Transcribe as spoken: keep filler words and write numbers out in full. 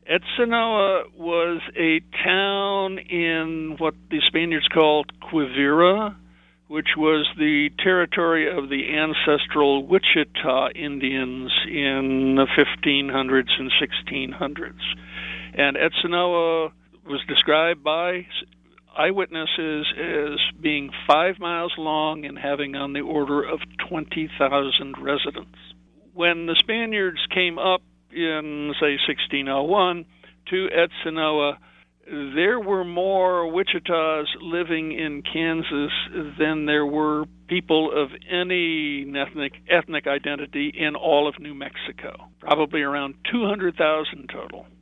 Etzanoa was a town in what the Spaniards called Quivira, which was the territory of the ancestral Wichita Indians in the fifteen hundreds and sixteen hundreds. And Etzanoa was described by eyewitnesses as being five miles long and having on the order of twenty thousand residents. When the Spaniards came up in, say, sixteen oh one to Etzanoa, there were more Wichitas living in Kansas than there were people of any ethnic, ethnic identity in all of New Mexico, probably around two hundred thousand total.